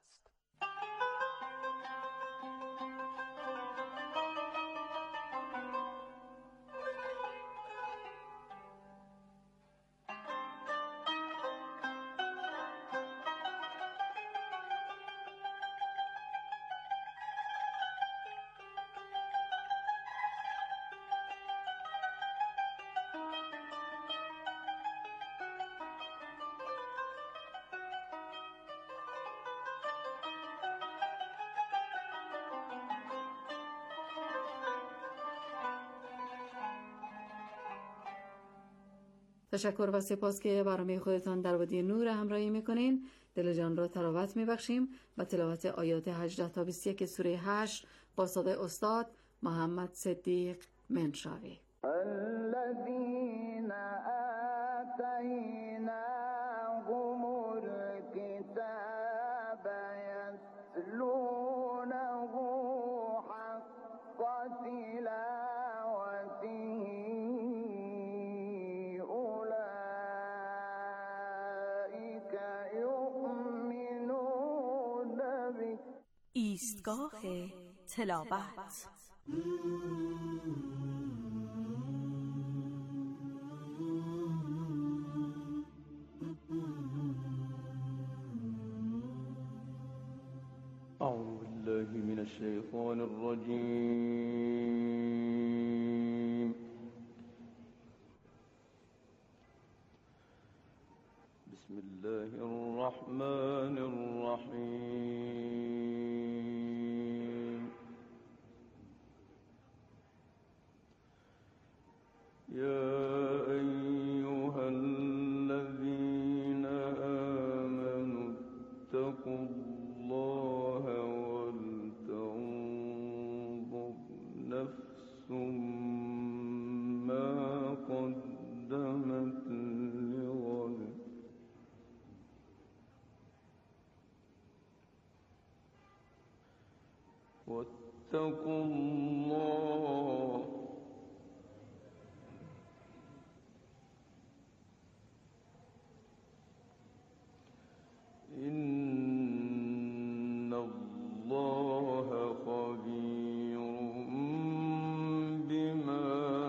تشکر و سپاس که برنامه خودتان در وادی نور همراهی میکنین. دل جان را تراوت میبخشیم و تلاوت آیات هجده تا بیست و یک سوره هشت با صدای استاد محمد صدیق منشاوی. الذين آتيناهم الكتاب يتلونه حق تلاوته ایستگاه تلاوت. أعوذ بالله من الشيطان الرجيم. بسم الله الرحمن الرحيم. يا أيها الذين آمنوا اتقوا الله ولتنظر نفس ما قدمت لغد واتقوا الله إن الله خبير بما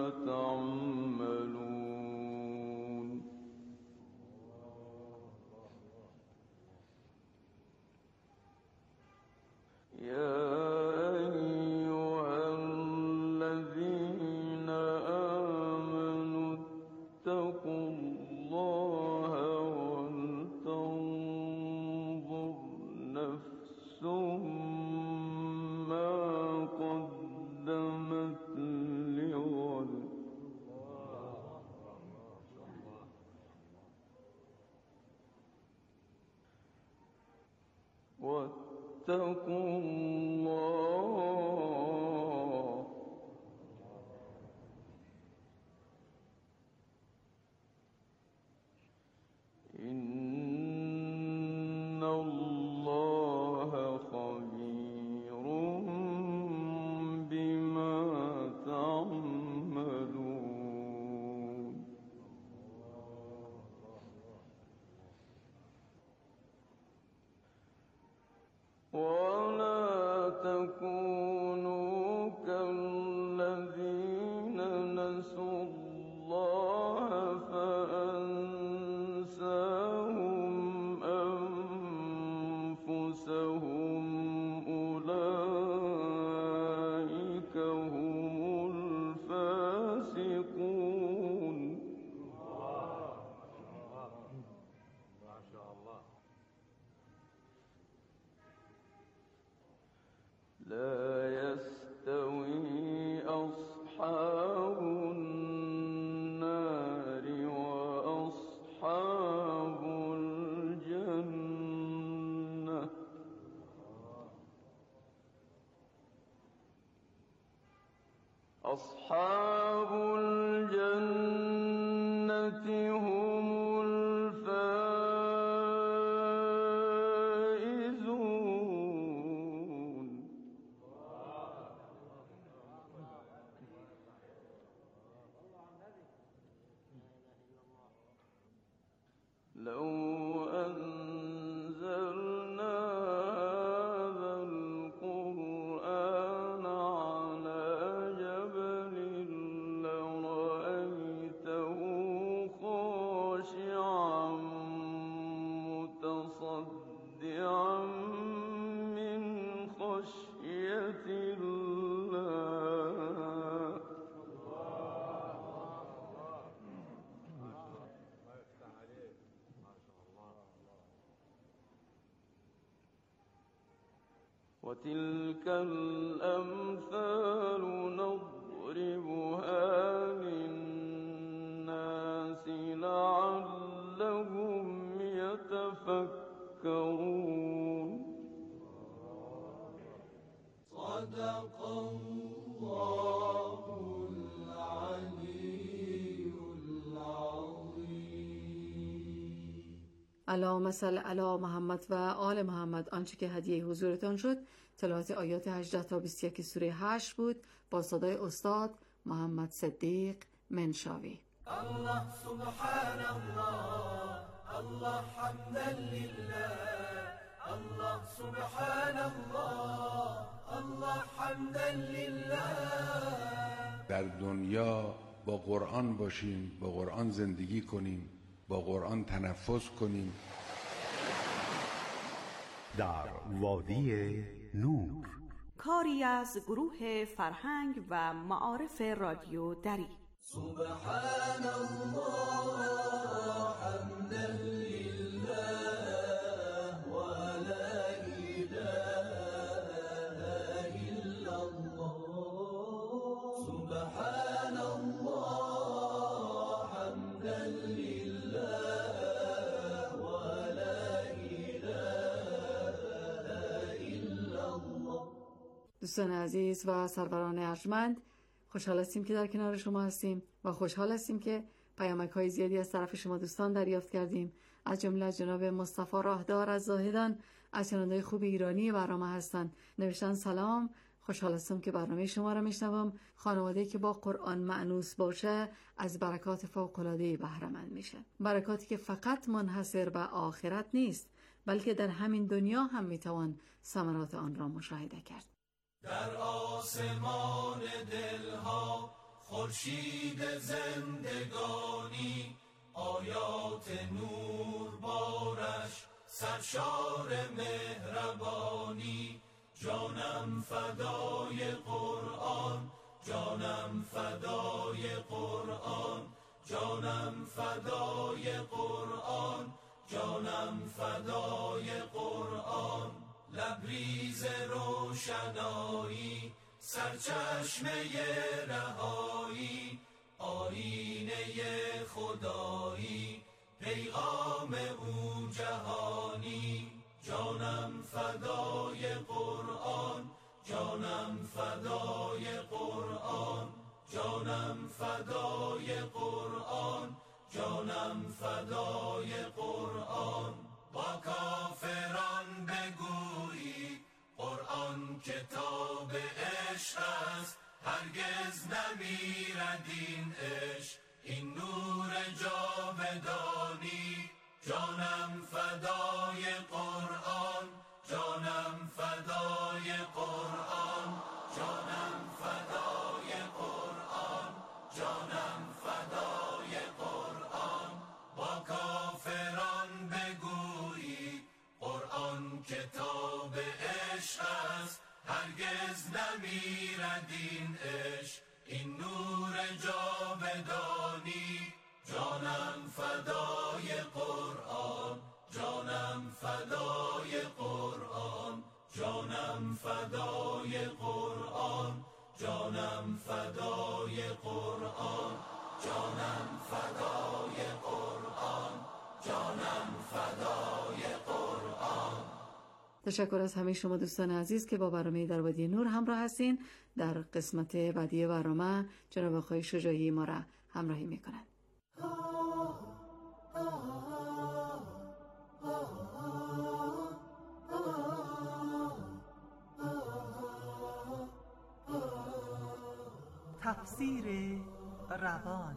تعملون. يا أيها واتقوا الله إن الله خبير بما تعملون ولا تكونوا كالذين نسوا الله فأنساهم أنفسهم أولئك هم الفاسقون ما شاء الله. لا يستوي أصحاب النار وأصحاب الجنة أصحاب الجنة هم الفائزون لو أنزلنا هذا القرآن على جبل لرأيته خاشعا متصدعا من خشية الله وتلك الأمثال نضربها للناس لعلهم يتفكرون صدق الله العلي العظيم. اللهم صل علی محمد و آل محمد. آنچه که هدیه حضورتان شد تلاوت آیات هجده تا بیست و یک سوره هشت بود با صدای استاد محمد صدیق منشاوی. الله سبحان الله الله حمدا لله الله سبحان الله الله حمدا لله. در دنیا با قرآن باشیم، با قرآن زندگی کنیم، با قرآن تنفس کنیم. در وادی نور، کاری از گروه فرهنگ و معارف رادیو دری. سبحان الله حمدا لله و لا اله الا الله. سبحان الله حمدا لله و لا اله الا الله. دوستان عزیز و سروران ارجمند، خوشحال هستیم که در کنار شما هستیم و خوشحال هستیم که پیامک های زیادی از طرف شما دوستان دریافت کردیم، از جمله از جناب مصطفی راهدار از زاهدان، از شنونده‌های خوب ایرانی برنامه هستند. نوشتن سلام، خوشحال هستم که برنامه شما را میشنوم. خانواده‌ای که با قرآن مأنوس باشه از برکات فوق‌العاده‌ای بهره مند میشه، برکاتی که فقط منحصر به آخرت نیست بلکه در همین دنیا هم میتوان ثمرات آن را مشاهده کرد. در آسمان دلها خورشید زندگانی، آیات نور بارش سرشار مهربانی. جانم فدای قرآن، جانم فدای قرآن، جانم فدای قرآن، جانم فدای قرآن. لبریز روشنایی، سرچشمه رهایی، آیینه خدایی، پیغام او جهانی. جانم فدای قرآن، جانم فدای قرآن، جانم فدای قرآن، جانم فدای قرآن. با کافران بگویی قرآن کتاب عشق است، هرگز نمیرد این عشق، این نور جاودانی. جانم فدای قرآن، جانم فدای قرآن، جانم فدای قرآن، جانم فدای قرآن. با کافران بگویی قرآن کتاب عشق است، هرگز نمیرد این عشق، این نور جاودانی. جانم فدای قرآن، جانم فدای قرآن، جانم فدای قرآن، جانم فدای قرآن، جانم فدای قرآن، جانم فدای قرآن. تشکر از همه شما دوستان عزیز که با برنامه در وادی نور همراه هستین. در قسمت بعدی برنامه جناب آقای شجاعی ما را همراهی میکنند. تفسیر روان.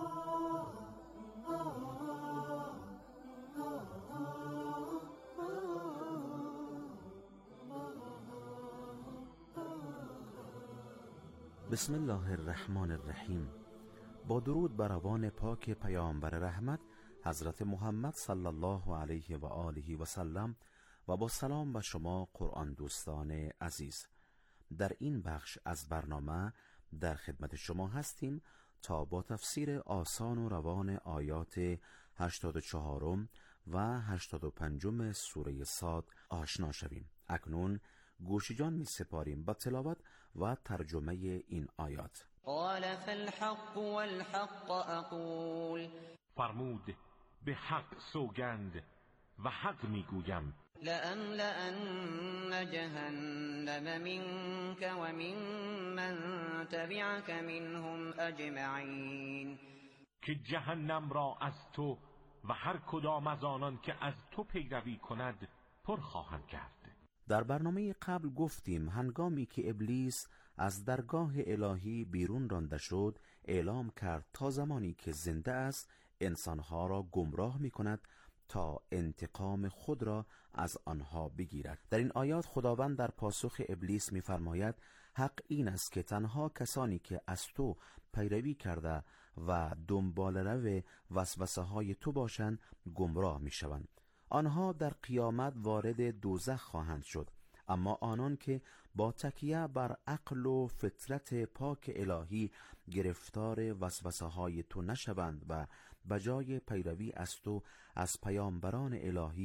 بسم الله الرحمن الرحیم. با درود بر روان پاک پیامبر رحمت حضرت محمد صلی الله علیه و آله و سلم و با سلام به شما قرآن دوستان عزیز. در این بخش از برنامه در خدمت شما هستیم تا با تفسیر آسان و روان آیات هشتاد و چهار و هشتاد و پنج سوره صاد آشنا شویم. اکنون گوش جان می سپاریم با تلاوت و ترجمه این آیات. قال فالحق والحق اقول. فرمود به حق سوگند و حق میگویم. لأملأن جهنم منك ومن من تبعك منهم اجمعین. که جهنم را از تو و هر کدام از آنان که از تو پیروی کند پر خواهم کرد. در برنامه قبل گفتیم هنگامی که ابلیس از درگاه الهی بیرون رانده شد، اعلام کرد تا زمانی که زنده است انسانها را گمراه می کند تا انتقام خود را از آنها بگیرد. در این آیات خداوند در پاسخ ابلیس می فرماید حق این است که تنها کسانی که از تو پیروی کرده و دنبال رو وسوسه های تو باشند گمراه می شوند. آنها در قیامت وارد دوزخ خواهند شد، اما آنان که با تکیه بر عقل و فطرت پاک الهی گرفتار وسوسه های تو نشوند و بجای پیروی از تو از پیامبران الهی